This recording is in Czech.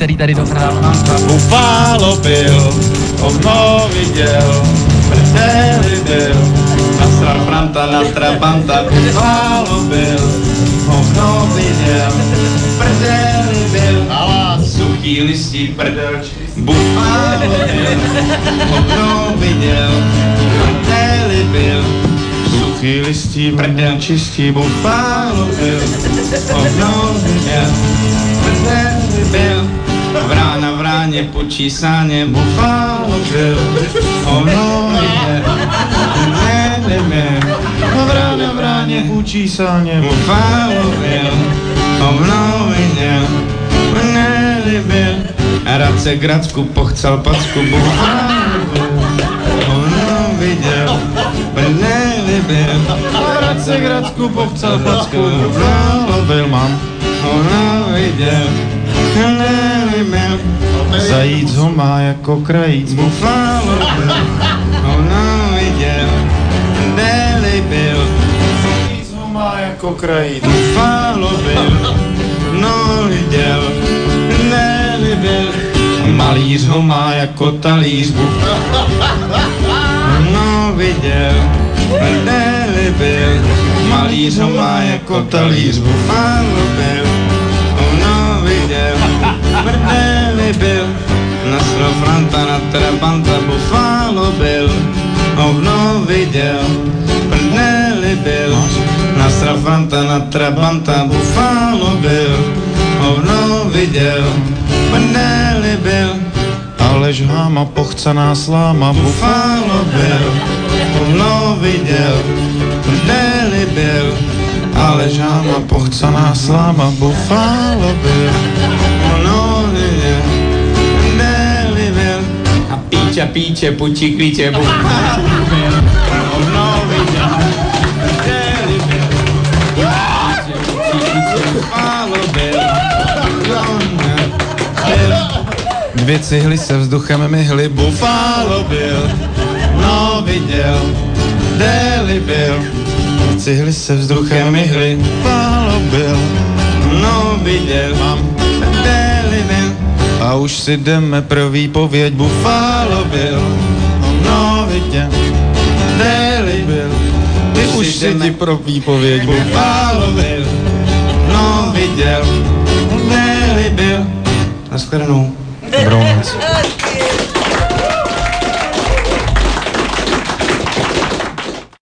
který tady dohrál. Bufalo byl, ovno viděl, prdeli byl, nasral Franta na trabanta. Bufalo byl, ovno viděl, prdeli byl, suchý listí prdel čistý. Bufalo byl, ovno viděl, prdeli byl, suchý listí prdel čistý. Bufalo byl, ovno viděl, prdeli byl, vrána vráně pučí sáně. Bufalo byl, ovno viděl, vrána vráně pučí sáně. Bufalo byl, ovno viděl, byl. Radce Gracku pochcel packu. Bufalo byl, ovno viděl, byl. Radce Gracku pochcel packu. Bufalo byl, mám, ovno viděl, byl. Zajíc ho má jako krajíc. Bufalo byl, ovno viděl, byl. Zajíc ho má jako krajíc. Bufalo byl, no viděl, byl. Malíř ho má jako talíř. No viděl, byl. Malíř ho má jako talíř. Bufalo byl, no viděl, byl. Nasral Franta na trabanta. Bufalo byl, ovno viděl, byl. Nasral Franta na trabanta. Bufalo byl, ovno viděl, byl. Alež háma pochcaná sláma. Bufalo byl, ovno viděl, byl. Alež háma pochcaná sláma. Bufalo byl, ovno viděl, byl. A píče, pučí klíče. Bufalo byl, ovno viděl, byl. Bufalo byl, dvě cihly se vzduchem myhly. Bufalo byl, no viděl, deli byl. Cihly se vzduchem myhly. Bufalo byl, no viděl, mám, deli byl. A už si jdeme pro výpověď. Bufalo byl, no viděl, deli byl. Ty už si ti pro výpověď. Bufalo byl, no viděl, deli byl. Naschledanou. Dobrou noc.